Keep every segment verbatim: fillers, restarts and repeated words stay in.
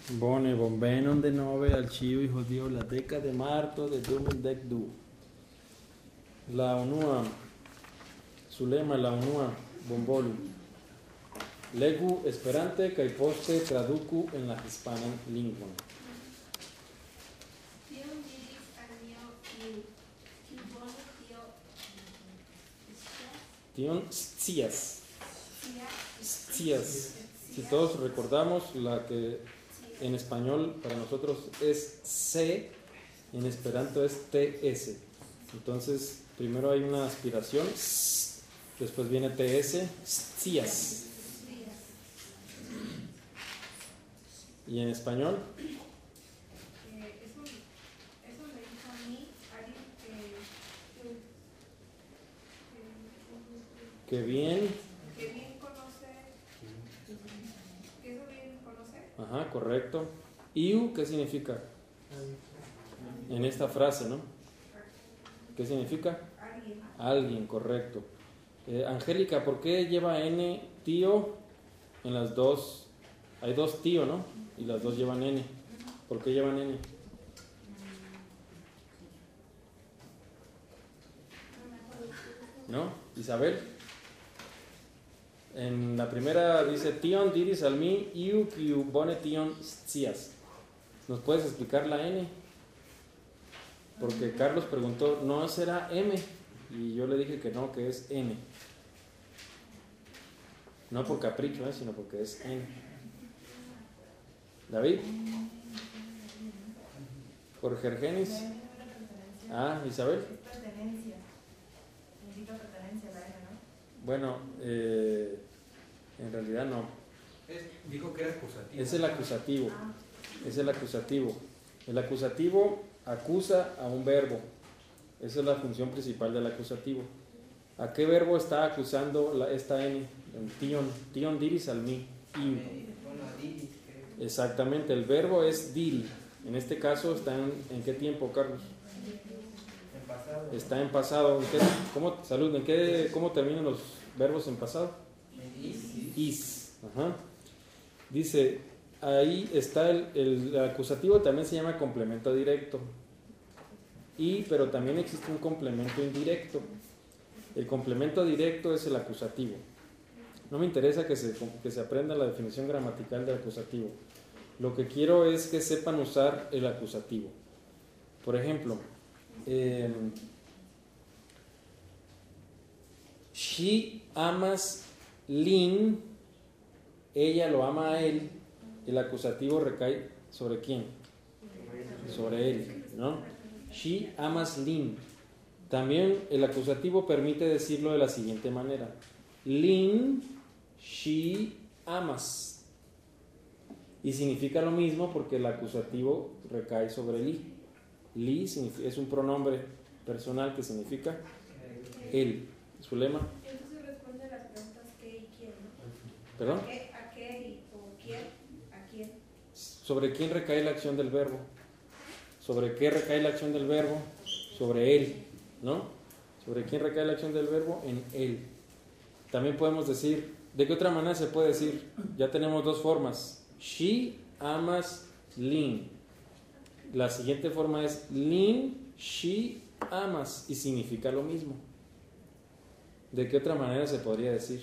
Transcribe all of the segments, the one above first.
Bone, bonvenon de nove al ĉiuj hodiaŭ la deka de marto de du mil dek du. La unua Sulema la unua bonvolu. Legu Esperante kaj poste traduku en la hispanan lingvon. Tion diris al mia iu, kiu bone tio Tion scias. scias. Scias. Si todos recordamos, la que en español para nosotros es C, en esperanto es T S. Entonces, primero hay una aspiración, después viene T S, scias. ¿Y en español? Eh, eso, eso me dijo a mí alguien que, que, Que bien. que bien conoce, que eso bien conoce. Ajá, correcto. Iu, ¿qué significa? En esta frase, ¿no? ¿Qué significa? Alguien. Alguien, correcto. Eh, Angélica, ¿por qué lleva N tío en las dos? Hay dos tío, ¿no? Y las dos llevan N. ¿Por qué llevan N? ¿No? Isabel. En la primera dice tion diris al mi iu kiu bone tion scias. ¿Nos puedes explicar la N? Porque Carlos preguntó, ¿no será M? Y yo le dije que no, que es N. No por capricho, ¿eh? Sino porque es N. David. Jorge Argenis. Ah, Isabel. Pertenencia. Significa pertenencia la N, ¿no? Bueno, eh, en realidad no. Es, dijo que era acusativo. Es el acusativo. Ah, Es el acusativo. El acusativo acusa a un verbo. Esa es la función principal del acusativo. ¿A qué verbo está acusando la, esta N? Tion. Tion diris al mi. Iu. Bueno, a Didi, creo. Exactamente, el verbo es diri. En este caso está en, ¿en qué tiempo, Carlos? En pasado. Está en pasado. ¿En qué, cómo, salud, ¿en qué, ¿cómo terminan los verbos en pasado? En is. Is. Ajá. Dice, ahí está el, el acusativo, también se llama complemento directo. Y, pero también existe un complemento indirecto. El complemento directo es el acusativo. No me interesa que se, que se aprenda la definición gramatical del acusativo. Lo que quiero es que sepan usar el acusativo. Por ejemplo, eh, she amas Lin, ella lo ama a él. El acusativo recae ¿sobre quién? Sobre él, ¿no? She amas Lin. También el acusativo permite decirlo de la siguiente manera: Lin, she amas. Y significa lo mismo porque el acusativo recae sobre li. Li es un pronombre personal que significa él. Zulema. Entonces responde a las preguntas qué y quién, ¿no? ¿Perdón? ¿A qué, a qué y, o quién? ¿A quién? ¿Sobre quién recae la acción del verbo? ¿Sobre qué recae la acción del verbo? Sobre él, ¿no? ¿Sobre quién recae la acción del verbo? En él. También podemos decir, ¿de qué otra manera se puede decir? Ya tenemos dos formas. She amas Lin. La siguiente forma es Lin, she amas. Y significa lo mismo. ¿De qué otra manera se podría decir?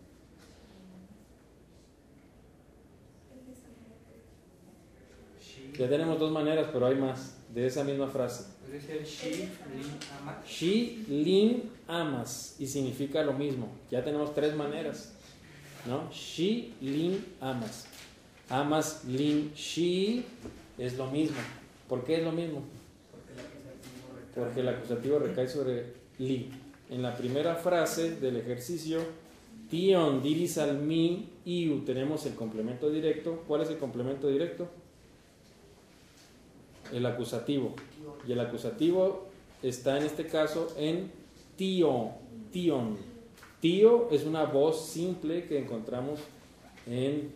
She. Ya tenemos dos maneras, pero hay más de esa misma frase. Puede ser she, lin, ama. She, Lin, amas. Y significa lo mismo. Ya tenemos tres maneras, ¿no? She, Lin, amas. Amas, Lin, she es lo mismo. ¿Por qué es lo mismo? Porque el acusativo recae. Porque el acusativo recae sobre li. En la primera frase del ejercicio, tion diris al mi iu, tenemos el complemento directo. ¿Cuál es el complemento directo? El acusativo. Y el acusativo está en este caso en tío, tion. Tío es una voz simple que encontramos en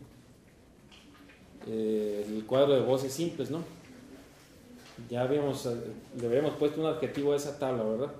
eh, el cuadro de voces simples, ¿no? Ya habíamos, le habíamos puesto un adjetivo a esa tabla, ¿verdad?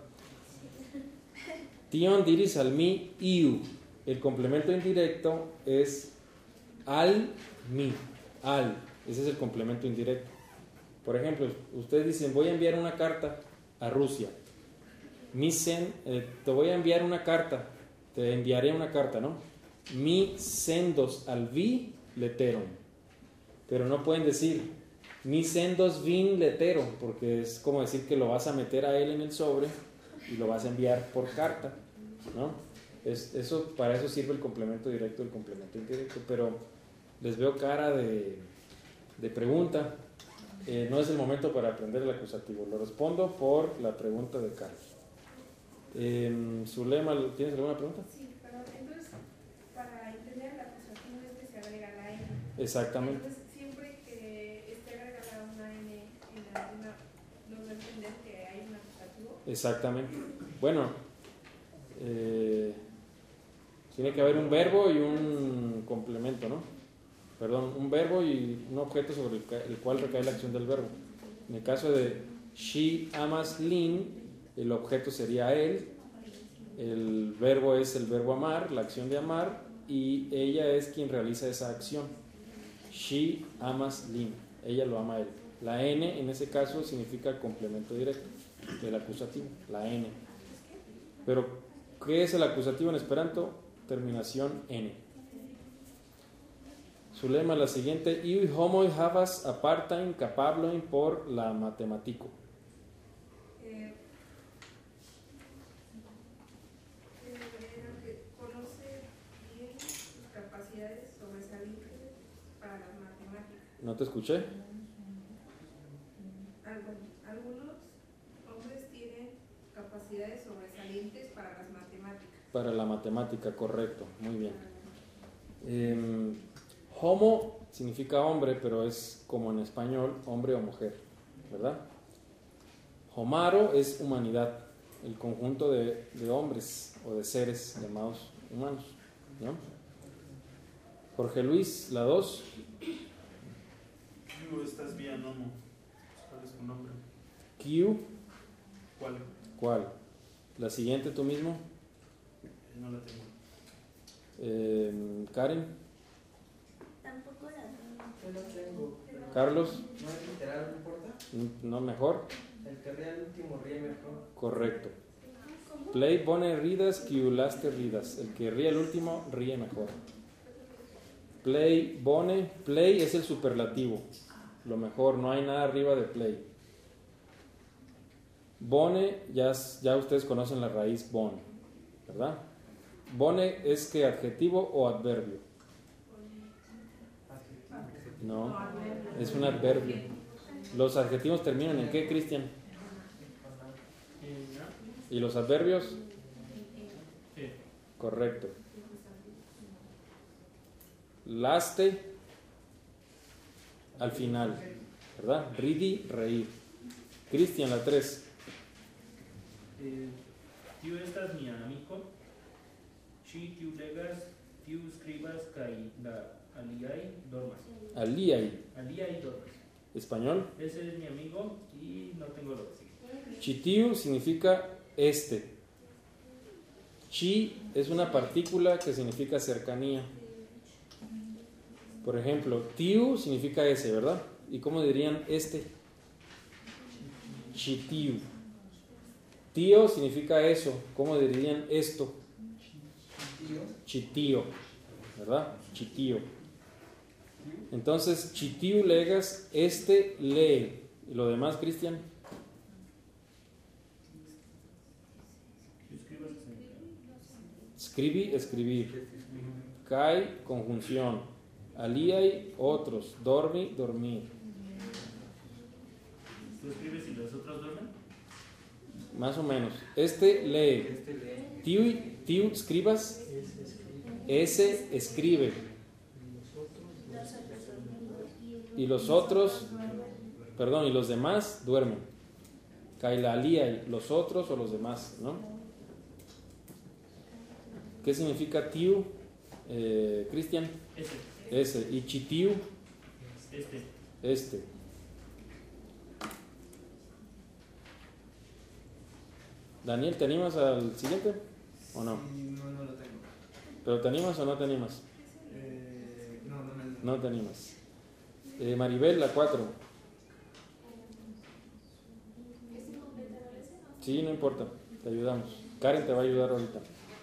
Tion diris al mi iu. El complemento indirecto es al mi. Al. Ese es el complemento indirecto. Por ejemplo, ustedes dicen, voy a enviar una carta a Rusia. Mi sen, eh, te voy a enviar una carta, te enviaré una carta, ¿no? Mi sendos al vi leteron. Pero no pueden decir, mi sendos vin leteron, porque es como decir que lo vas a meter a él en el sobre y lo vas a enviar por carta, ¿no? Es, eso, para eso sirve el complemento directo y el complemento indirecto, pero les veo cara de, de pregunta. Eh, no es el momento para aprender el acusativo. Lo respondo por la pregunta de Carlos. Eh, Zulema, ¿tienes alguna pregunta? Sí, perdón. Entonces, para entender el acusativo es que se agrega la N. Exactamente. Entonces, siempre que esté agregada una N en alguna, nos va a entender que hay un acusativo. Exactamente. Bueno, eh, tiene que haber un verbo y un complemento, ¿no? Perdón, un verbo y un objeto sobre el, el cual recae la acción del verbo. En el caso de she amas Lin, el objeto sería él, el verbo es el verbo amar, la acción de amar, y ella es quien realiza esa acción. She amas Lin, ella lo ama a él. La N en ese caso significa complemento directo del acusativo, la N. Pero, ¿qué es el acusativo en esperanto? Terminación N. Zulema, la siguiente, iu homoi havas apartajn kapablojn por la matematiko. Eh, que conoce bien sus capacidades sobresalientes para las matemáticas. ¿No te escuché? Algunos hombres tienen capacidades sobresalientes para las matemáticas. Para la matemática, correcto, muy bien. Eh, homo significa hombre, pero es como en español, hombre o mujer, ¿verdad? Homaro es humanidad, el conjunto de, de hombres o de seres llamados humanos, ¿no? Jorge Luis, la dos. Q, estás vía Nomo. ¿Cuál es tu nombre? Q. ¿Cuál? ¿Cuál? La siguiente tú mismo. Eh, no la tengo. Eh, Karen. Tampoco la tengo. Yo no tengo. Carlos. ¿No es literal, no importa? No, mejor. El que ría el último ríe mejor. Correcto. Play pone ridas, Q laste ridas. El que ríe el último, ríe mejor. Play, bone, play es el superlativo. Lo mejor, no hay nada arriba de play. Bone, ya, ya ustedes conocen la raíz bon, ¿verdad? Bone es que adjetivo o adverbio. No, es un adverbio. ¿Los adjetivos terminan en qué, Cristian? ¿Y los adverbios? Correcto. Laste al final, ¿verdad? Ridi, reír. Cristian, la tres. Eh, tiu estas mia amiko, ŝi tiu legas, tiu skribas kaj la aliaj dormas. Aliai. Aliaj dormas. Español. Ese es mi amigo y no tengo lo que sigue. Chitiu significa este. Chi es una partícula que significa cercanía. Por ejemplo, tiu significa ese, ¿verdad? ¿Y cómo dirían este? Chitiu. Tío significa eso. ¿Cómo dirían esto? Chitío, ¿verdad? Chitío. Entonces, chitiu legas, este lee. ¿Y lo demás, Cristian? Scribi, escribir. Kai, conjunción. Aliai, otros. Dormi, dormir. ¿Tú escribes y los otros duermen? Más o menos. Este lee. Este lee. Tiu, tiu, escribas. Ese escribe. Y los otros, perdón, y los demás duermen. Kaila aliai, los otros o los demás, ¿no? ¿Qué significa tiu, eh, Cristian? Ese. Ese. Y chitiu, Este. este. Daniel, ¿te animas al siguiente o no? Sí, no, no lo tengo. ¿Pero te animas o no te animas? Eh, no, no me No te animas. Eh, Maribel, la cuatro. Sí, no importa, te ayudamos. Karen te va a ayudar ahorita.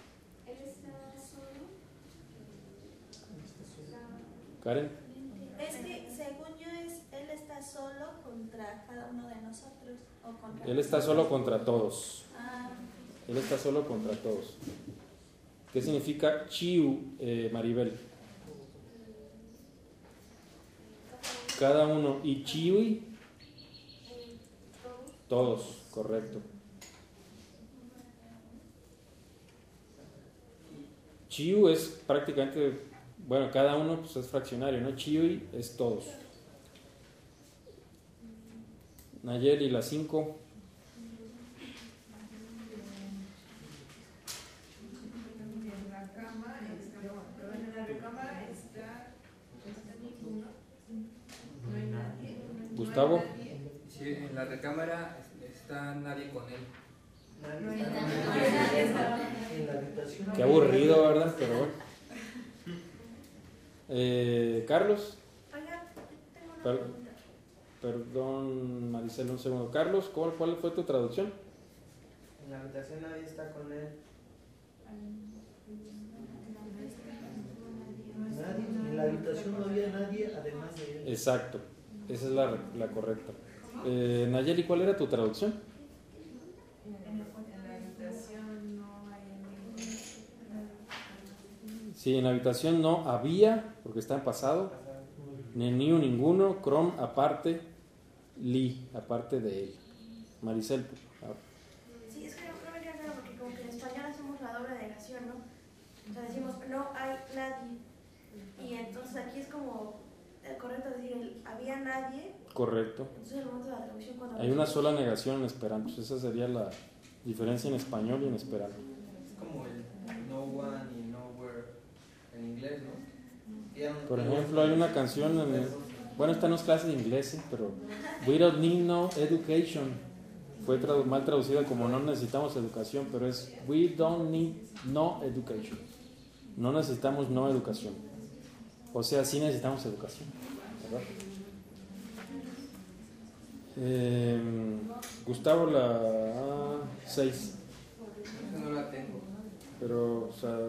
Karen. Es que según yo es, él está solo contra cada uno de nosotros. O contra Él está solo contra todos. Ah, Él está solo contra todos. ¿Qué significa chiu, eh, Maribel? Cada uno. ¿Y chiui? Todos, correcto. Chiu es prácticamente, bueno, cada uno pues es fraccionario, ¿no? Chiui es todos. Nayeli, la cinco. En la cama está, pero en la recámara está, está ninguno. No hay nadie. Gustavo. No hay nadie. Sí, en la recámara está nadie con él. No hay nadie. En la habitación. Qué aburrido, ¿verdad? Pero bueno. Eh, Carlos. oiga, tengo una Per- pregunta. Perdón, Maricela, un segundo. Carlos, ¿cuál, cuál fue tu traducción? En la habitación nadie está con él. Nadie, en la habitación no había nadie además de él. Exacto, esa es la, la correcta. Eh, Nayeli, ¿cuál era tu traducción? En la habitación no hay ningún. Sí, en la habitación no había, porque está en pasado, ni ni un ninguno, crom aparte, li aparte de él. Maricel, ah, Sí, es que no, no me queda claro porque como que en español hacemos la doble negación, ¿no? O sea, decimos no hay nadie. Y entonces aquí es como el correcto decir el había nadie. correcto. Entonces en el momento de la traducción cuando Hay una sola negación en esperanto, esa sería la diferencia en español y en esperanto. Es como el no one y nowhere en inglés, ¿no? Y ya no- Por ejemplo, hay una canción, en, bueno, esta no es clase de inglés, ¿eh? Pero We don't need no education. Fue tradu- mal traducida como no necesitamos educación, pero es We don't need no education. No necesitamos no educación. O sea, sí necesitamos educación, ¿verdad? Eh, Gustavo, la seis. Esa no la tengo. Pero, o sea,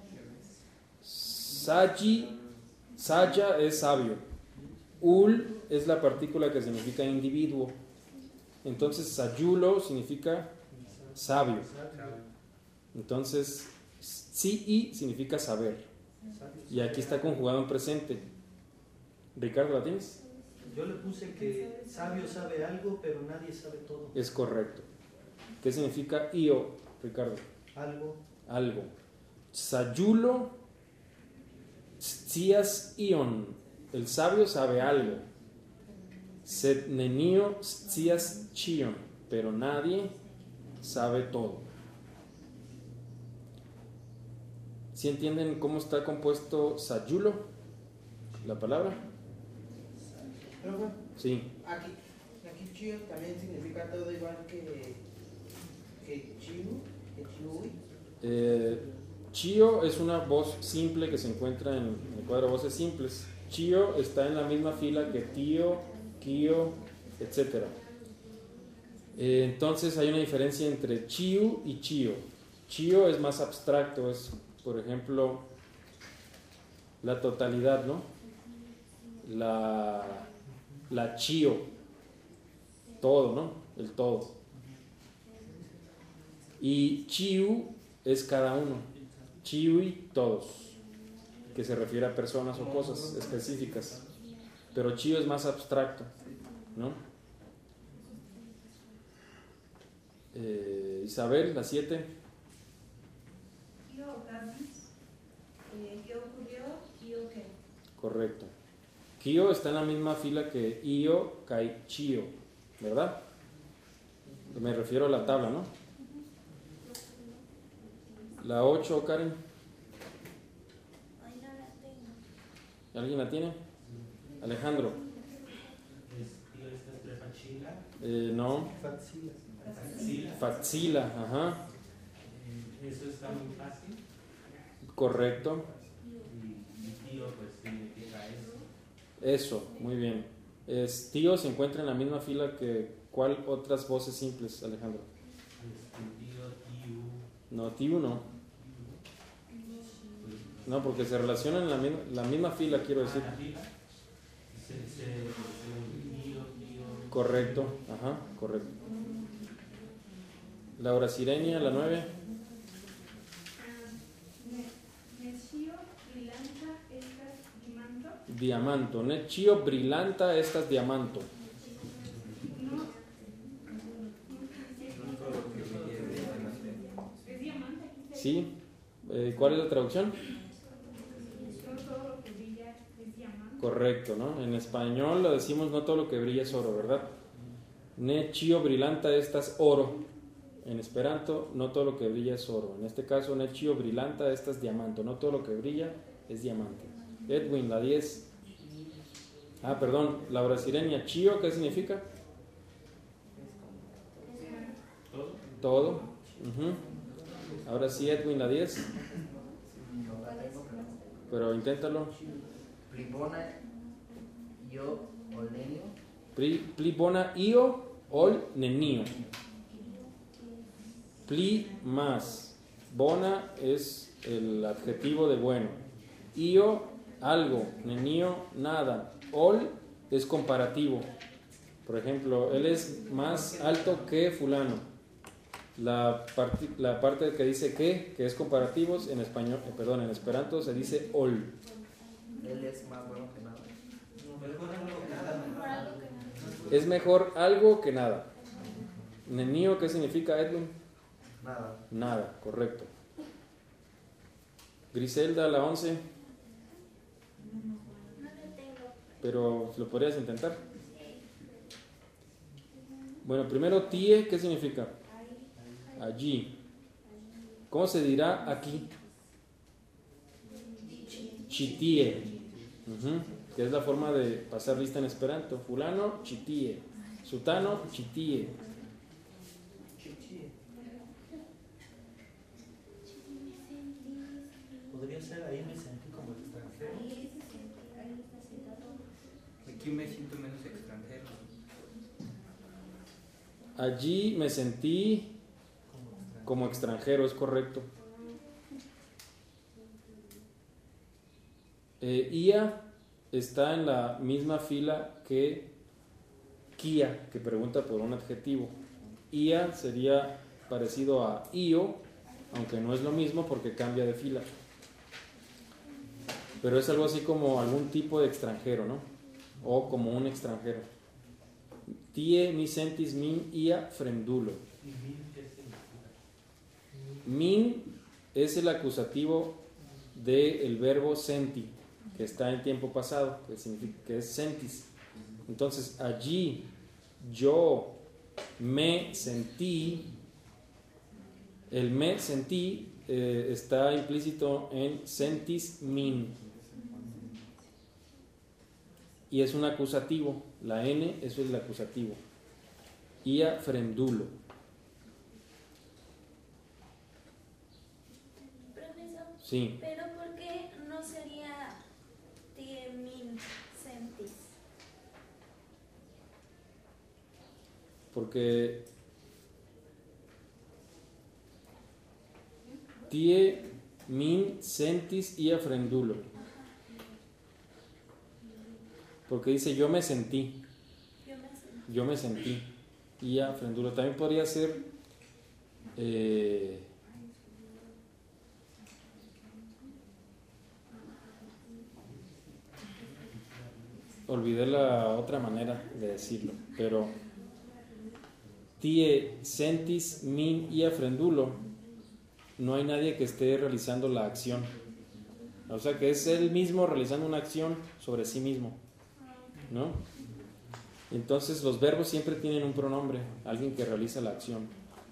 Saji, Saya es sabio. Ul es la partícula que significa individuo. Entonces, Sayulo significa sabio. Entonces, Si significa saber. Y aquí está conjugado en presente. Ricardo, ¿la tienes? Yo le puse que sabio sabe algo, pero nadie sabe todo. Es correcto. ¿Qué significa io, Ricardo? Algo. Algo. Sayulo, Tzias ion. El sabio sabe algo. Sed nenio Tzias chion. Pero nadie sabe todo. ¿Sí entienden cómo está compuesto sayulo? La palabra. Pero bueno, Sí. aquí, aquí chío también significa todo igual que, que chiu, que chiui. Eh, Chio es una voz simple que se encuentra en el cuadro de voces simples. Chio está en la misma fila que tío, kio, etcétera. Eh, entonces hay una diferencia entre chiu y chio. Chio es más abstracto, es, por ejemplo, la totalidad, ¿no? La, la chio, todo, ¿no? El todo. Y chiu es cada uno. Chiui, todos, que se refiere a personas o cosas específicas. Pero chio es más abstracto, ¿no? Eh, Isabel, la siete. Kio Gamis, eh, ¿qué ocurrió? Kio qué. Correcto. Kio está en la misma fila que io, kai, chio, ¿verdad? Me refiero a la tabla, ¿no? La ocho, Karen. Ay, no la tengo. ¿Alguien la tiene? Alejandro. Eh, no. Fatsila. Fatsila, ajá. Eso está muy fácil. Correcto. Y mi tío, pues significa eso. Eso, muy bien. Es, tío se encuentra en la misma fila que ¿cuál otras voces simples, Alejandro? Tío, tío. No, tío no. No, porque se relacionan en la misma, la misma fila, quiero decir. Ah, fila. Se, se, se, tío, tío. Correcto, ajá, correcto. Laura Sirenia, la nueve. Necio, brillanta, estas diamanto. Diamanto. Necchio brillanta estas diamanto. No, Es diamante. ¿Sí? Eh, ¿Cuál es la traducción? no todo lo que brilla es diamante. Correcto, ¿no? En español lo decimos no todo lo que brilla es oro, ¿verdad? Necchio brillanta estas oro. En esperanto, no todo lo que brilla es oro. En este caso, necchio brillanta estas diamanto. No todo lo que brilla es diamante. Edwin, la diez. Ah, perdón, Laura Sirenia. Chio, ¿qué significa? ¿Todo? Todo. Ujú. Ahora sí, Edwin, la diez. Pero inténtalo. Plibona, yo, olenio. Pli, plibona io ol nenio. Pli más. Bona es el adjetivo de bueno. Io, algo. Nenio, nada. Ol es comparativo. Por ejemplo, él es más alto que fulano. La, parte, la parte que dice que, que es comparativos, en español, eh, perdón, en esperanto se dice ol. Él es más bueno que nada. Mejor algo que nada. Mejor algo que nada. Es mejor algo que nada. Nenio, ¿qué significa, Edwin? Nada. Nada, correcto. Griselda, la once. No le tengo. Pero lo podrías intentar. Bueno, primero tie, ¿qué significa? Allí. ¿Cómo se dirá aquí? Chitie. Ujú, que es la forma de pasar lista en esperanto. Fulano, chitie. Sutano, chitie. Chichi. Podría ser ahí me sentí como extranjero. Aquí me siento menos extranjero. Allí me sentí como extranjero, es correcto. Eh, Ia está en la misma fila que Kia, que pregunta por un adjetivo. Ia sería parecido a io, aunque no es lo mismo porque cambia de fila. Pero es algo así como algún tipo de extranjero, ¿no? O como un extranjero. Tie mi sentis min ia fremdulo. ¿Y min qué significa? Min es el acusativo del verbo senti, que está en tiempo pasado, que significa que es sentis. Entonces, allí yo me sentí, el me sentí eh, está implícito en sentis min. Y es un acusativo, la N, eso es el acusativo. Ia fremdulo. Profesor, Sí. pero ¿por qué no sería tie min sentis? Porque tie min sentis ia fremdulo. Porque dice yo me sentí, Yo me sentí. yo me sentí ia fremdulo. También podría ser eh, olvidé la otra manera de decirlo, pero tie sentis min ia fremdulo, no hay nadie que esté realizando la acción. O sea que es él mismo realizando una acción sobre sí mismo, ¿no? Entonces los verbos siempre tienen un pronombre, alguien que realiza la acción.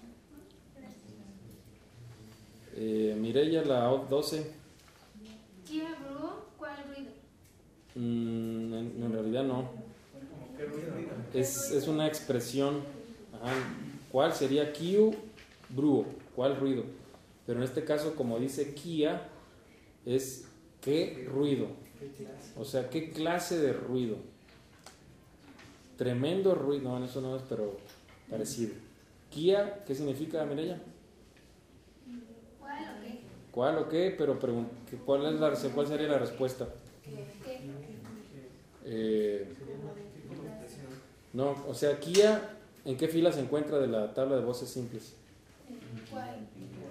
Eh, Mireya, la doce. ¿Qué brujo? ¿Cuál ruido? Mm, en, en realidad no. ¿Qué ruido? Es, es una expresión. Ajá. ¿Cuál sería kiu bruo? ¿Cuál ruido? Pero en este caso, como dice kia, es qué ruido. ¿Qué clase? O sea, ¿qué clase de ruido? Tremendo ruido, no, eso no es, pero parecido. Kia, ¿qué significa, Mireya? ¿Cuál o qué? ¿Cuál o qué? Pero pregun- ¿cuál, es la, ¿cuál sería la respuesta? ¿Qué? Eh, no, o sea, Kia, ¿en qué fila se encuentra de la tabla de voces simples? ¿Cuál?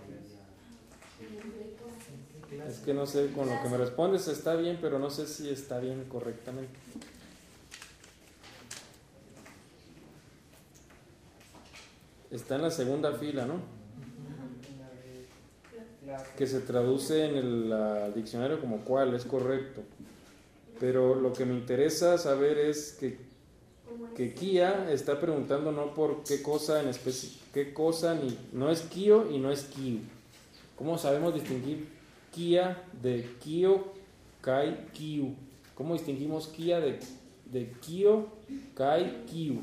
Es que no sé, con lo que me respondes está bien, pero no sé si está bien correctamente. Está en la segunda fila, ¿no? Que se traduce en el la, diccionario como cuál, es correcto. Pero lo que me interesa saber es que, que Kia está preguntando no por qué cosa en especie, qué cosa, ni no es Kio y no es Kiu. ¿Cómo sabemos distinguir Kia de Kio, Kai, Kiu? ¿Cómo distinguimos Kia de, de Kio, Kai, Kiu?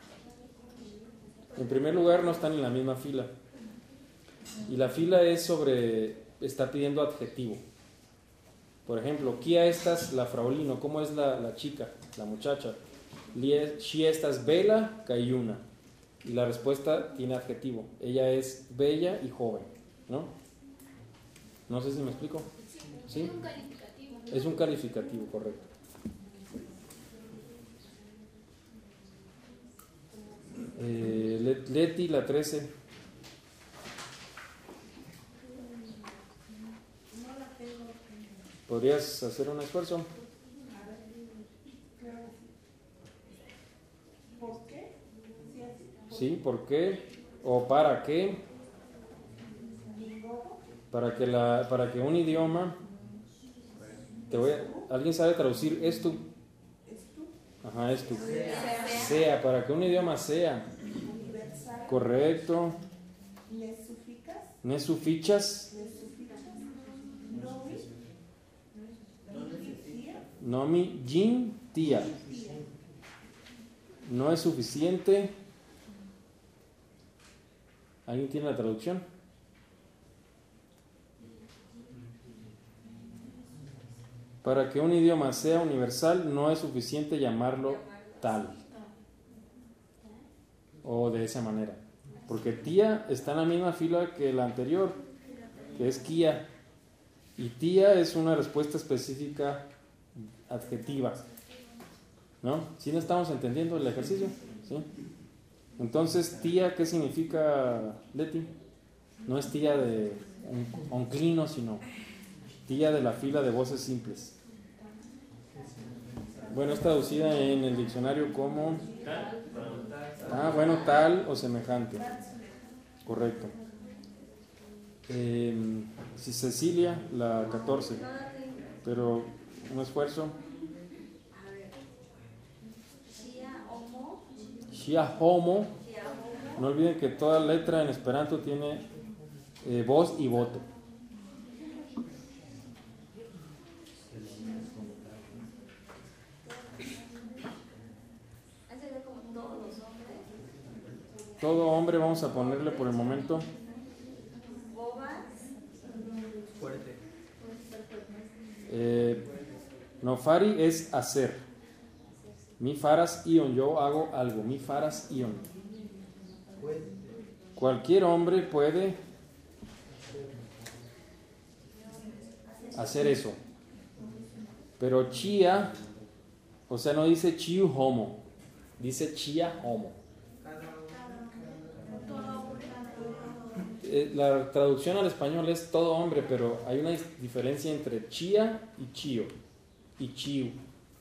En primer lugar, no están en la misma fila. Y la fila es sobre, está pidiendo adjetivo. Por ejemplo, Kia estas la fraulino, ¿cómo es la, la chica, la muchacha? She estas bella, cayuna. Y la respuesta tiene adjetivo. Ella es bella y joven, ¿no? No sé si me explico. ¿Sí? Es un calificativo. Es un calificativo, correcto. Eh, Let- Leti, la trece. ¿Podrías hacer un esfuerzo? ¿Por qué? Sí, ¿por qué? ¿O para qué? Para que, la, para que un idioma... Te voy a, ¿alguien sabe traducir esto? Ajá, esto. Sea. Sea, para que un idioma sea. Universal. Correcto. Nesuficas. Nesufichas. Nesuficas. Nomi. Tía. Nomi jin tía. Tía. No es suficiente. ¿Alguien tiene la traducción? Para que un idioma sea universal no es suficiente llamarlo tal o de esa manera, porque tía está en la misma fila que la anterior, que es Kia, y tía es una respuesta específica adjetiva, ¿no? ¿Sí no estamos entendiendo el ejercicio? ¿Sí? Entonces, tía, ¿qué significa, Leti? No es tía de un onclino, sino tía de la fila de voces simples. Bueno, es traducida en el diccionario como... Ah, bueno, tal o semejante. Correcto. Eh, si Cecilia, la catorce. Pero un esfuerzo. Shia homo. No olviden que toda letra en esperanto tiene eh, voz y voto. Todo hombre, vamos a ponerle por el momento. Fuerte. Eh, no fari es hacer. Mi faras ion, yo hago algo. Mi faras ion. Cualquier hombre puede hacer eso. Pero chia, o sea, no dice chiu homo, dice chia homo. Eh, la traducción al español es todo hombre, pero hay una diferencia entre chia y chio y chiu.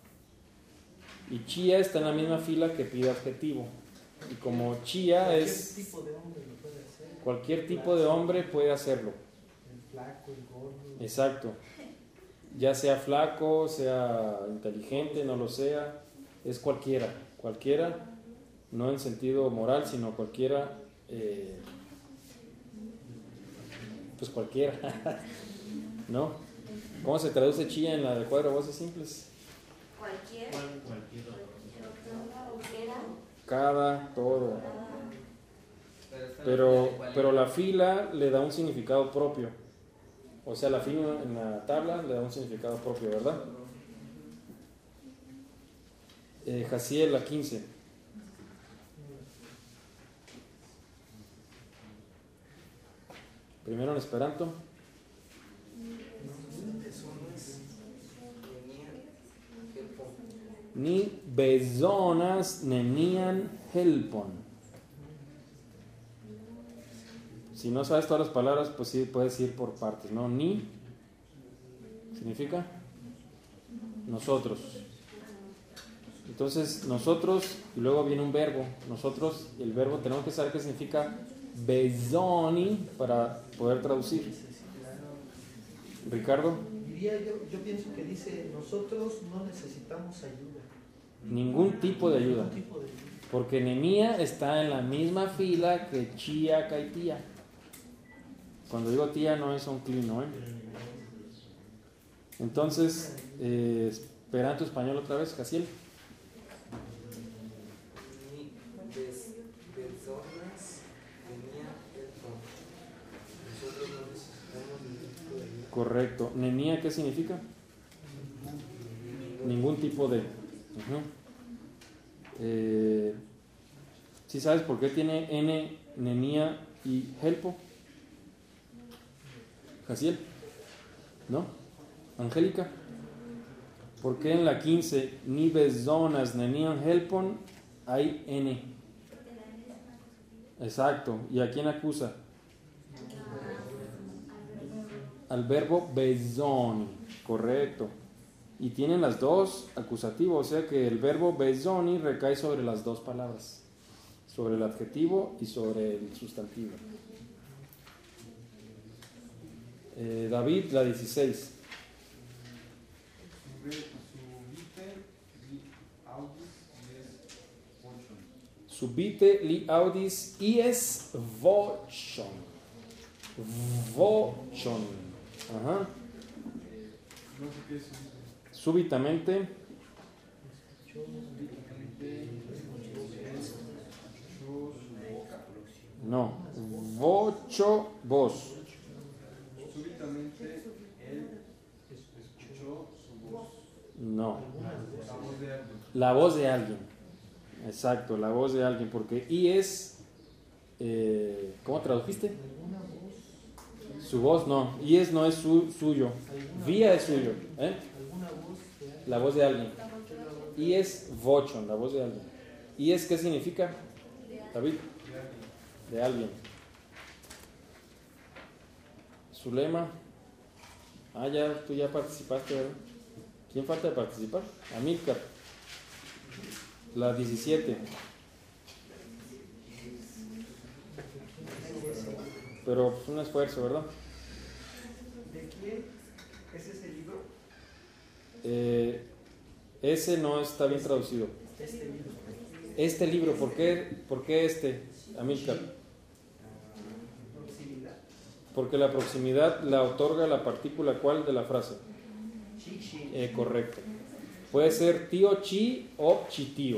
Y chia está en la misma fila que pide adjetivo. Y como chia es... Cualquier tipo de hombre lo puede hacer. Cualquier tipo de hombre puede hacerlo. El flaco, el gordo. Exacto. Ya sea flaco, sea inteligente, no lo sea. Es cualquiera. Cualquiera, no en sentido moral, sino cualquiera... Eh, pues cualquiera. ¿No? ¿Cómo se traduce chía en la del cuadro de voces simples? Cualquier. Cada, todo. Pero, pero la fila le da un significado propio. O sea, la fila en la tabla le da un significado propio, ¿verdad? Eh, Jaciel, la quince. Primero en esperanto. Ni bezonas nenian helpon. Si no sabes todas las palabras, pues sí puedes ir por partes, ¿no? Ni significa nosotros. Entonces, nosotros, y luego viene un verbo. Nosotros, el verbo tenemos que saber qué significa bezoni para poder traducir. Ricardo. Diría yo, yo pienso que dice, nosotros no necesitamos ayuda. Ningún tipo de ayuda. Ningún tipo de ayuda. Porque Nemía está en la misma fila que Chía y Tía. Cuando digo tía no es un clino, ¿eh? Entonces, eh, esperanto español otra vez, Jaciel. Correcto. ¿Nemía qué significa? Ningún tipo de. Uh-huh. Eh, ¿Sí sabes por qué tiene N, Nemía y helpo? Jaciel. ¿No? Angélica. ¿Por qué en la quince ni bezonas nenian helpon hay N? Exacto. ¿Y a quién acusa? Al verbo bezoni. Correcto. Y tienen las dos acusativos, o sea que el verbo bezoni recae sobre las dos palabras, sobre el adjetivo y sobre el sustantivo. Eh, David, la dieciséis. Subite li audis ies vochon. Vochon. Ajá. Súbitamente. No. Vocho voz. Súbitamente él escuchó su voz. No. La voz de alguien. La voz de alguien. Exacto, la voz de alguien. Porque y es. Eh, ¿Cómo tradujiste? Su voz no. Y es no es su, suyo. Vía es suyo. ¿Eh? La voz de alguien. Y es vochon, la voz de alguien. ¿Y es qué significa? David. De alguien. Zulema. Ah, ya, tú ya participaste, ¿verdad? ¿Quién falta de participar? Amílcar. La diecisiete. Pero pues, un esfuerzo, ¿verdad? ¿De quién es ese libro? Eh, ese no está bien traducido. Este libro. Este libro, ¿por qué, ¿por qué este, Amílcar? Proximidad. Porque la proximidad la otorga la partícula ¿cuál de la frase? Chi, chi. Eh, correcto. Puede ser tío chi o chitío.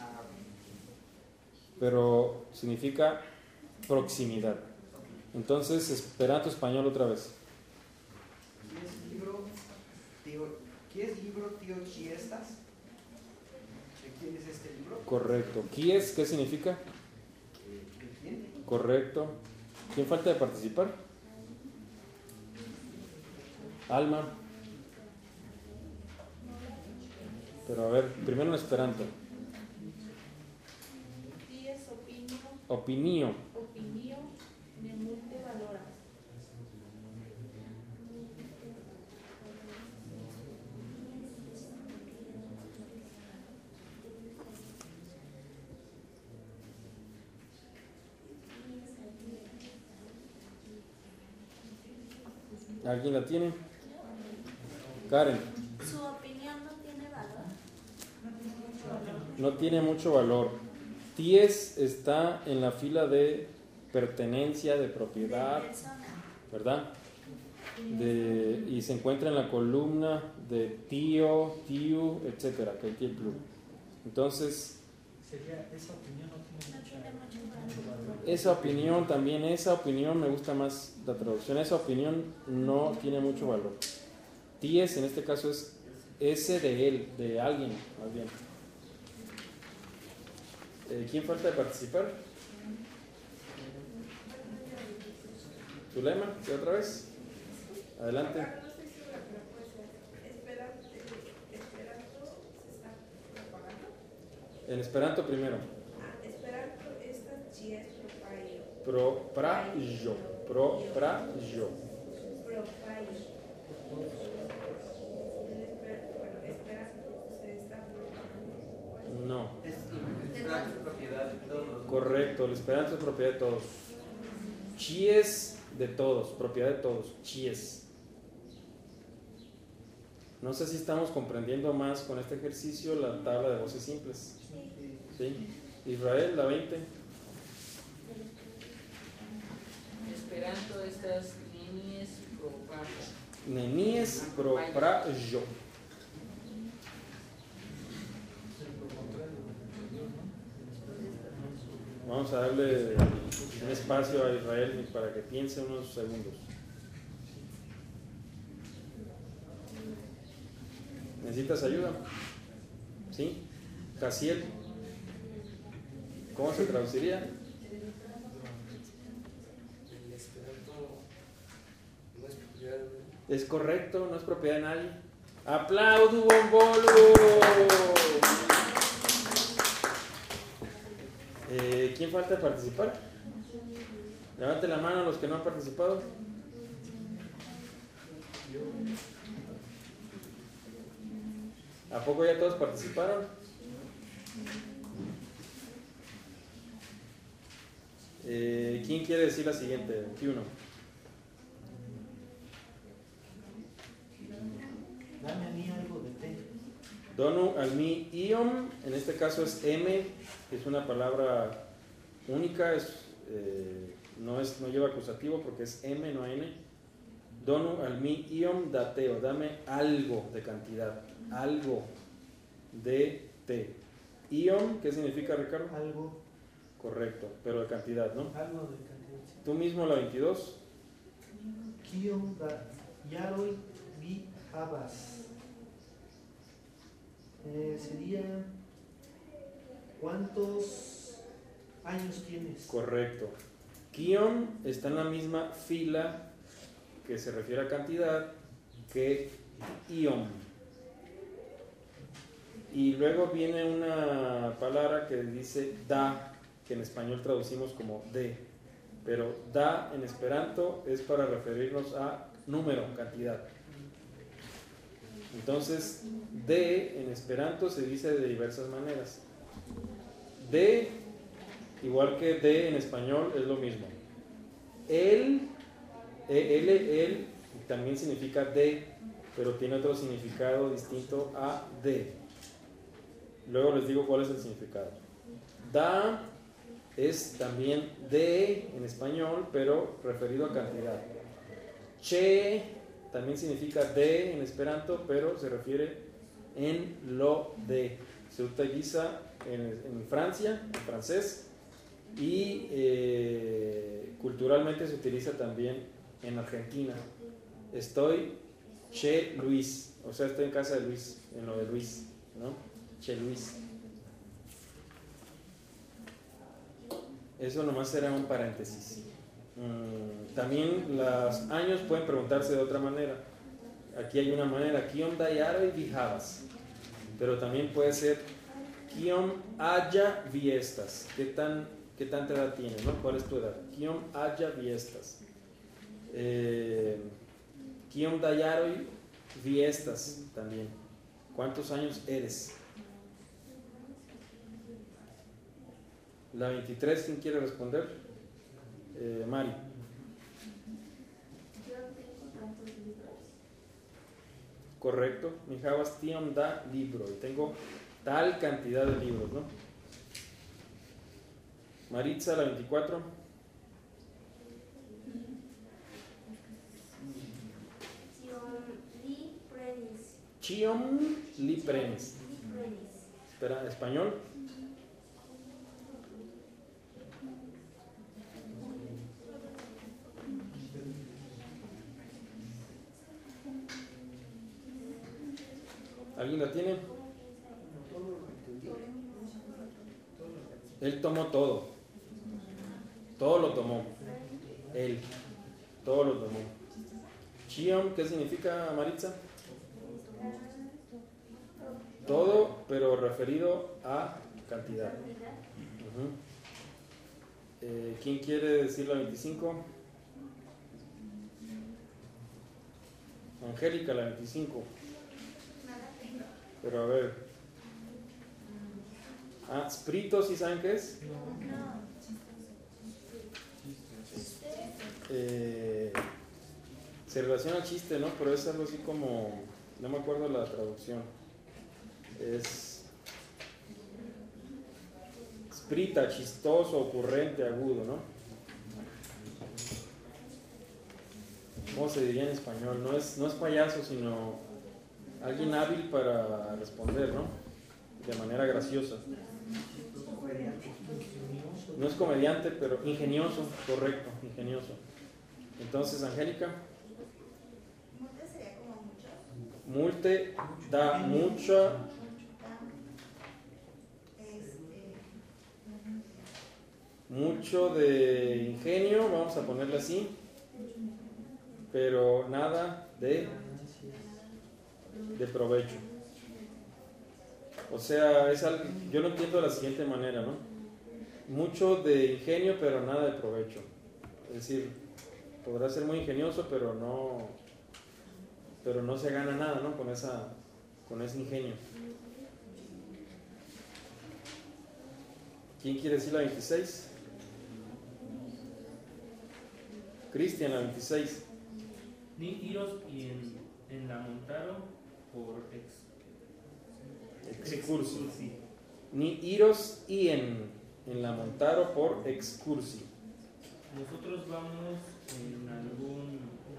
Pero significa proximidad. Entonces, esperanto español otra vez. ¿Qué es libro, tío, ¿qué es libro, tío, chiestas? ¿De quién es este libro? Correcto. ¿Quies qué significa? ¿De quién? Correcto. ¿Quién falta de participar? Alma. Pero a ver, primero en esperanto. Ties opinio, Opinio. opinio, ne multe valoras. ¿Alguien la tiene? Karen. Su opinión no tiene valor. No tiene mucho valor. Ties está en la fila de pertenencia, de propiedad, De persona. ¿verdad? De, y se encuentra en la columna de tío, tío, etcétera, que aquí el plus. Entonces, Sería, esa opinión no tiene No mucha, tiene mucho mucho valor. valor. esa opinión también, esa opinión me gusta más la traducción. Esa opinión no tiene mucho valor. Ties en este caso es ese de él, de alguien, más bien. Eh, ¿Quién falta de participar? Zulema, ¿sí otra vez? Adelante. No estoy segura, pero puede ser. Espera- eh, Esperanto se está propagando. En Esperanto primero. Ah, Esperanto estas chies propaio. Pro, pra, yo. Pro, pra, yo. Propaio. El esper- Bueno, Esperanto se está propagando. No. Es Esperanto es propiedad de todos. Correcto, el Esperanto es propiedad de todos. Chies de todos, propiedad de todos. Chies. No sé si estamos comprendiendo más con este ejercicio la tabla de voces simples. ¿Sí? Israel, la veinte. Esperanto estas líneas propago. Neníes pro pra yo. Vamos a darle un espacio a Israel para que piense unos segundos. ¿Necesitas ayuda? ¿Sí? Casiel. ¿Cómo se traduciría? El esperanto no es propiedad de... Es correcto, no es propiedad de nadie. ¡Aplaudu, bombolo! Eh, ¿Quién falta participar? Levante la mano a los que no han participado. ¿A poco ya todos participaron? Eh, ¿Quién quiere decir la siguiente? veintiuno. Dame a mí algo de té. Donu al mi iom, en este caso es M, que es una palabra única, es, eh, no, es, no lleva acusativo porque es M, no N. Donu al mi iom dateo, dame algo de cantidad, algo de té. Iom, ¿qué significa, Ricardo? Algo, Correcto, pero de cantidad, ¿no? algo de cantidad. Sí. Tú mismo la veintidós. Kion da yaroi vi habas. Eh, sería, ¿cuántos años tienes? Correcto. Kion está en la misma fila que se refiere a cantidad que iom. Y luego viene una palabra que dice da, que en español traducimos como de. Pero da en esperanto es para referirnos a número, cantidad. Entonces, de en esperanto se dice de diversas maneras. De, igual que de en español, es lo mismo. El, el, el, también significa de, pero tiene otro significado distinto a de. Luego les digo cuál es el significado. Da es también de en español, pero referido a cantidad. Che también significa de en esperanto, pero se refiere en lo de. Se utiliza en, en Francia, en francés, y eh, culturalmente se utiliza también en Argentina. Estoy che Luis, o sea, estoy en casa de Luis, en lo de Luis, ¿no? Che Luis. Eso nomás era un paréntesis. Mm, también los años pueden preguntarse de otra manera. Aquí hay una manera, Kion dayaro y vijabas. Pero también puede ser Kion haya viestas. ¿Qué tan, qué tanta edad tienes, no? ¿Cuál es tu edad? Kion haya viestas. Eh, Kion dayaro y viestas también. ¿Cuántos años eres? La veintitrés, ¿quién quiere responder? Eh, Mari. Yo tengo tantos libros. Correcto. Mi Javas tiam da libro. Y tengo tal cantidad de libros, ¿no? Maritza, la veinticuatro. Sion li prenis. Chiom li prenis. Li prenis. Espera, español. ¿Alguien la tiene? Él tomó todo. Todo lo tomó. Él. Todo lo tomó. Chiom, ¿qué significa, Maritza? Todo, pero referido a cantidad. Uh-huh. eh, ¿Quién quiere decir la veinticinco? Angélica, la veinticinco. Pero a ver. Ah, sprito, ¿sí saben qué es? Eh, se relaciona al chiste, ¿no? Pero es algo así como, no me acuerdo la traducción. Es sprita, chistoso, ocurrente, agudo, ¿no? ¿Cómo se diría en español? No es, no es payaso, sino alguien hábil para responder, ¿no? De manera graciosa. No es comediante, pero ingenioso, correcto, ingenioso. Entonces, Angélica. Multe sería como mucho. Multe da mucha. Este, Mucho de ingenio, vamos a ponerle así. Pero nada de, de provecho. O sea, es algo, yo lo entiendo de la siguiente manera, ¿no? Mucho de ingenio, pero nada de provecho. Es decir, podrá ser muy ingenioso, pero no, pero no se gana nada, ¿no? Con esa, con ese ingenio. ¿Quién quiere decir la veintiséis? Cristian, la veintiséis. Ni iros y en, en la montaron por ex, Excursi. excursi. Ni iros y en, en la montaro por excursi. Nosotros vamos en algún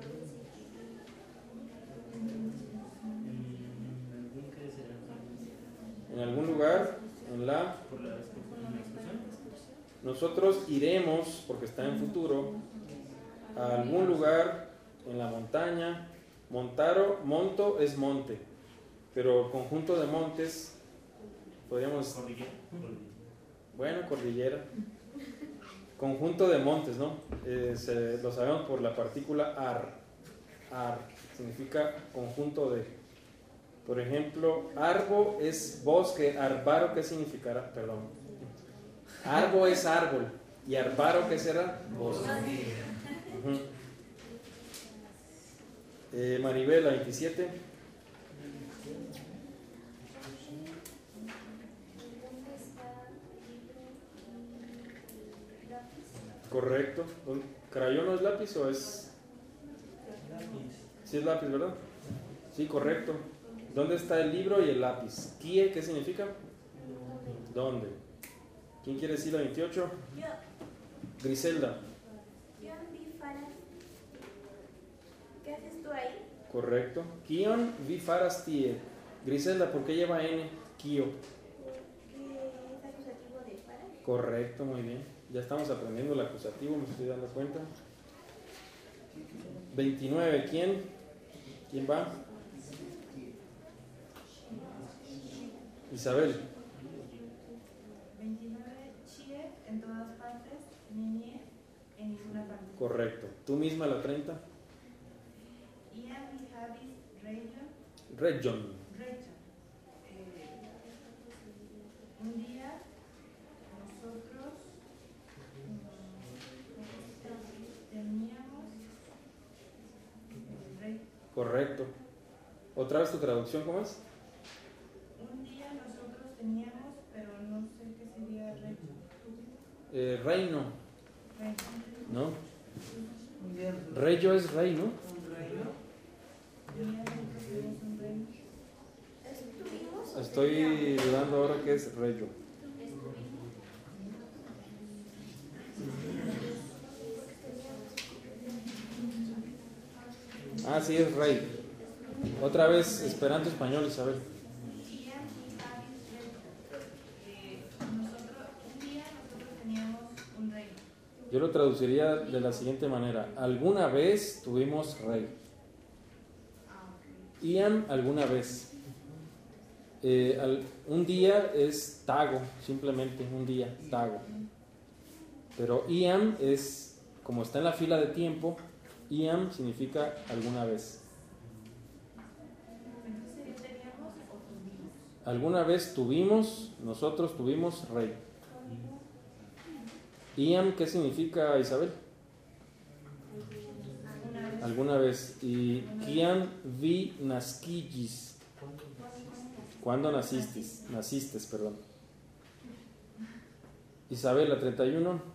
en algún ¿qué será? En algún lugar, en la... Por la excursión, en la excursión. Nosotros iremos, porque está en futuro, a algún lugar en la montaña. Montaro, monto es monte, pero conjunto de montes, podríamos... Cordillera. Bueno, cordillera. Conjunto de montes, ¿no? Eh, se, lo sabemos por la partícula ar. Ar significa conjunto de. Por ejemplo, arbo es bosque, arbaro, ¿qué significará? Perdón. Arbo es árbol. ¿Y arbaro qué será? Bosque. Uh-huh. eh, Maribel, la veintisiete. Correcto. ¿Crayón no es lápiz o es...? Sí es lápiz, ¿verdad? Sí, correcto. ¿Dónde está el libro y el lápiz? ¿Kie qué significa? ¿Dónde? ¿Quién quiere decir la veintiocho? Yo. Griselda. Yo vi faras. ¿Qué haces tú ahí? Correcto. Kion vi faras tie. Griselda, ¿por qué lleva N? Kio. ¿Qué es acusativo de faras? Correcto, muy bien. Ya estamos aprendiendo el acusativo, me estoy dando cuenta. veintinueve, ¿quién? ¿Quién va? Isabel. veintinueve, chie en todas partes, niñe en ninguna parte. Correcto. ¿Tú misma la treinta? Ian y Javis, region, Region. region. Eh, un día nosotros mm, teníamos el rey. Correcto. ¿Otra vez tu traducción, cómo es? Un día nosotros teníamos, pero no sé qué sería rey. Eh, reino, Rey. ¿no? Un día Reyo es rey, ¿no? un reino. Un día nosotros tuvimos un rey. ¿Estuvimos? o Estoy teníamos? dudando ahora qué es reyo. Ah, sí, es rey. Otra vez, esperanto español, Isabel. Ian y Javis, region. Eh, nosotros, un día nosotros teníamos un rey. Yo lo traduciría de la siguiente manera. Alguna vez tuvimos rey. Ah, ok. Ian, alguna vez. eh, al, un día es tago, simplemente un día, tago. Pero iam es, como está en la fila de tiempo, iam significa alguna vez. Entonces, ¿teníamos o tuvimos? Alguna vez tuvimos, nosotros tuvimos rey. Iam, ¿qué significa, Isabel? ¿Alguna vez? Alguna vez. Y kiam vi nasquillis. ¿Cuándo naciste? Naciste, perdón. Isabel, la treinta y uno.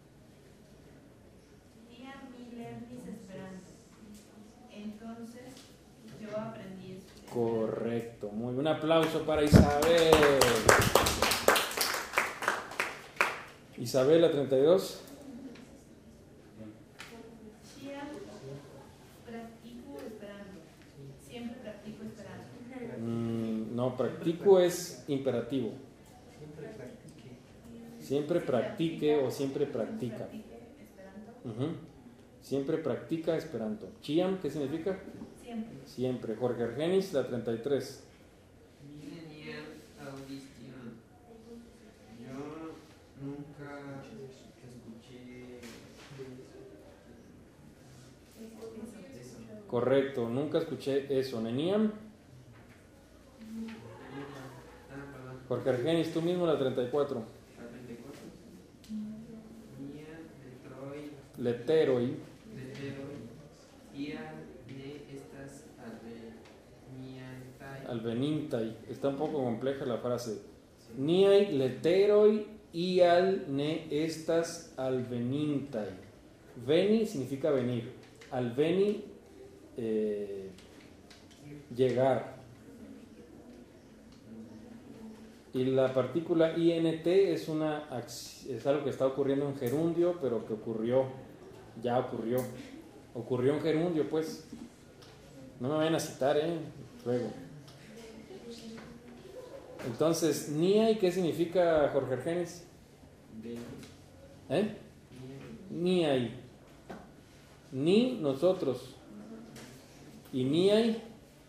Día mi lernis esperando. Entonces, yo aprendí eso. Correcto. Muy bien. Un aplauso para Isabel. Isabel, la treinta y dos. Chia, practico esperando. Siempre practico esperando. Mm, no, practico es imperativo. Siempre practique. Siempre practique o siempre practica. Practique esperando. Ujú. Siempre practica Esperanto. Chiam, ¿qué significa? Siempre. Siempre. Jorge Argenis, la treinta y tres. Millennial audición. Yo nunca escuché eso. Correcto, nunca escuché eso. Neniam. Ah, perdón. Jorge Argenis, tú mismo, la treinta y cuatro. La treinta y cuatro. Nia, Detroit, Leteroi. Detroit, Ia, Ne, estas, Alve, Niantai. Alvenintai. Está un poco compleja la frase. Niai leteroi ial ne estas alvenintai. Veni significa venir. Alveni, eh, llegar. Y la partícula int es, una, es algo que está ocurriendo en gerundio, pero que ocurrió, ya ocurrió. Ocurrió en gerundio, pues. No me vayan a citar, ¿eh? Luego. Entonces, Niai, ¿qué significa, Jorge Argenis? ¿Eh? Niai. Ni, nosotros. Y Niai,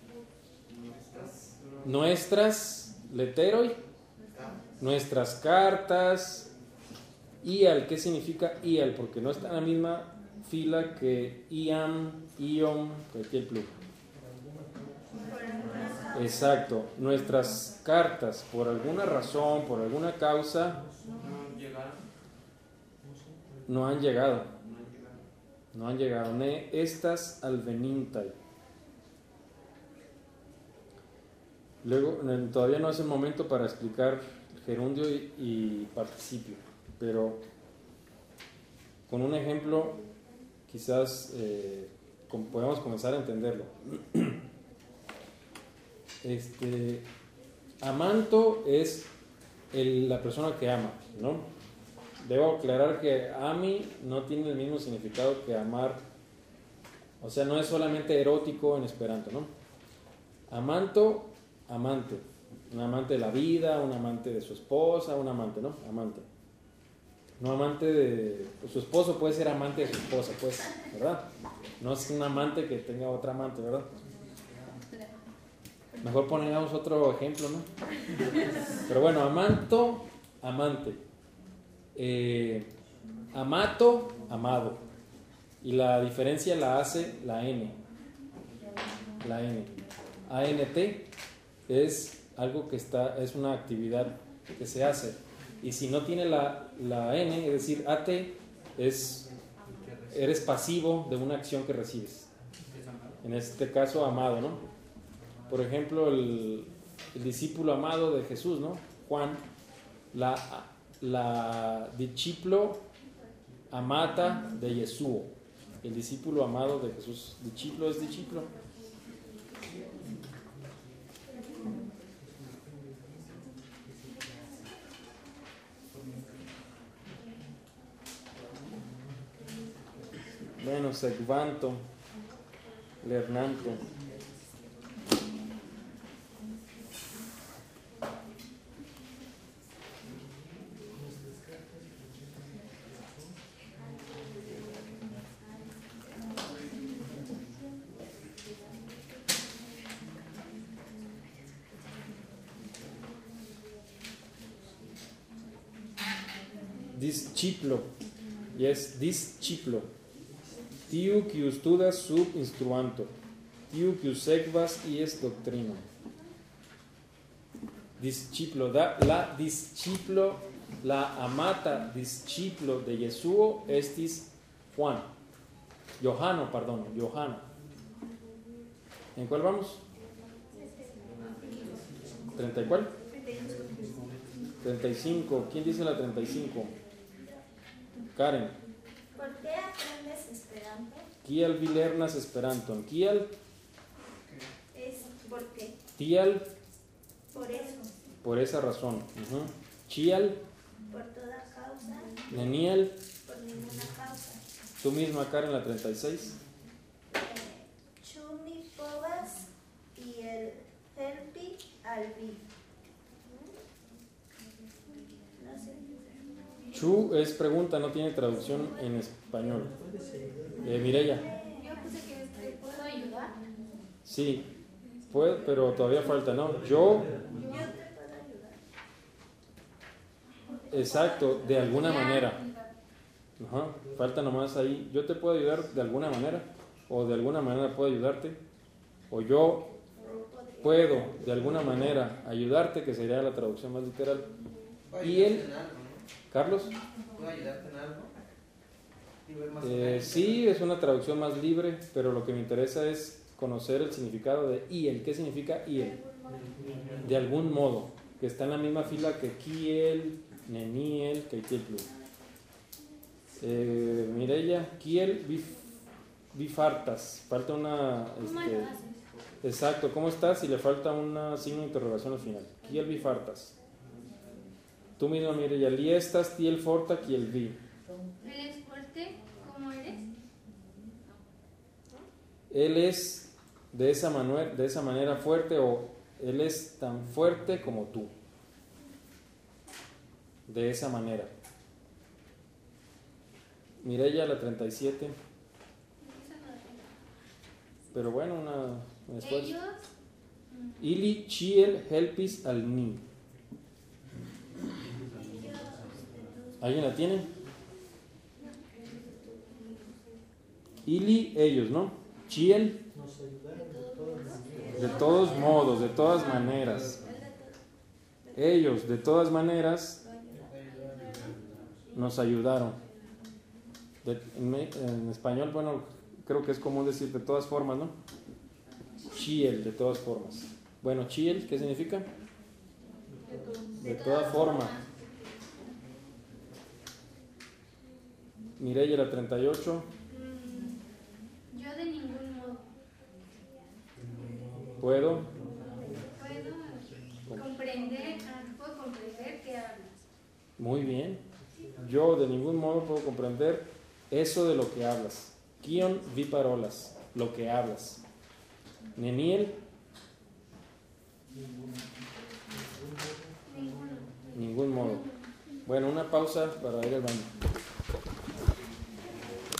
nuestras, leteroi, nuestras cartas. Ial, ¿qué significa ial? Porque no está en la misma fila que iam, iom, que aquí el plug. Exacto. Nuestras cartas, por alguna razón, por alguna causa, No llegaron. no han llegado. No llegaron. No han llegado. Ne estas alvenintai. Luego, eh, todavía no es el momento para explicar gerundio y, y participio, pero con un ejemplo quizás eh, com- podemos comenzar a entenderlo. Este, amanto es el- la persona que ama, ¿no? Debo aclarar que ami no tiene el mismo significado que amar, o sea, no es solamente erótico en esperanto, ¿no? Amanto, amante, un amante de la vida, un amante de su esposa, un amante, ¿no? Amante. No amante de... Su esposo puede ser amante de su esposa, pues, ¿verdad? No es un amante que tenga otra amante, ¿verdad? Mejor pongamos otro ejemplo, ¿no? Pero bueno, amanto, amante. Eh, amato, amado. Y la diferencia la hace la N. La N. A N T es algo que está, es una actividad que se hace. Y si no tiene la, la N, es decir, A T, es, eres pasivo de una acción que recibes. En este caso, amado, ¿no? Por ejemplo, el, el discípulo amado de Jesús, ¿no? Juan, la, la discípulo amata de Jesús. El discípulo amado de Jesús. Discípulo es discípulo. Bueno, segvanto, lernanto. disciplo. Yes, disciplo. Tiu qui studas sub instruanto. Tiu qui sekvas ies doctrino. Disciplo, da, la disciplo, la amata disciplo de Jesuo estis Juan. Johano, perdón, Johano. ¿En cuál vamos? ¿treinta y cuál? treinta y cinco. ¿Quién dice la treinta y cinco? Karen. ¿Por qué aprendes Esperanto? Kial vi lernas Esperanton? Kial? Es ¿por qué? Tial? Por eso. Por esa razón. Uh-huh. Chial? Por toda causa. Nenial? Por ninguna causa. Tú misma, Karen, la treinta y seis. Eh, Chumi povas y el helpi al vi. No sé. Chu es pregunta, no tiene traducción en español. Eh, Mireya. Yo puse que este, ¿puedo ayudar? Sí, puede, pero todavía falta, ¿no? Yo, Yo te puedo ayudar. exacto, de alguna manera. Ajá, falta nomás ahí. Yo te puedo ayudar de alguna manera, o de alguna manera puedo ayudarte, o yo puedo de alguna manera ayudarte, que sería la traducción más literal. ¿Puedo Y él, ayudarte en algo, no? Carlos, ¿Puedo ayudarte en algo? Y ver más o eh, menos. sí, es una traducción más libre, pero lo que me interesa es conocer el significado de iel. ¿Qué significa iel? De algún modo, que está en la misma fila que kiel, neniel, keitielplu. Eh, Mireya, kiel bif, bifartas. Falta una. ¿Cómo Este, lo haces? exacto, ¿cómo estás? Y le falta un signo de interrogación al final. Kiel bifartas. Tú misma, Mireya, liestas, tiel forta, kiel vi. ¿Él es fuerte? ¿Cómo eres? Él es de esa, manera, de esa manera fuerte, o él es tan fuerte como tú. De esa manera. Mireya, la treinta y siete. Pero bueno, una, un esfuerzo. Ellos. Ili chiel helpis al ni. ¿Alguien la tiene? Ili, ellos, ¿no? Chiel, Nos ayudaron de todas maneras. de todos modos, de todas maneras. Ellos, de todas maneras, nos ayudaron. De- en, me- en español, bueno, creo que es común decir de todas formas, ¿no? Chiel, de todas formas. Bueno, chiel, ¿qué significa? De toda forma. Mireya, la treinta y ocho. Mm, Yo de ningún modo. Puedo. Puedo comprender, ah, puedo comprender que hablas. Muy bien. Yo de ningún modo puedo comprender eso de lo que hablas. Kion vi parolas, lo que hablas. Neniel, Ninguno. ningún modo. Bueno, una pausa para ir al baño.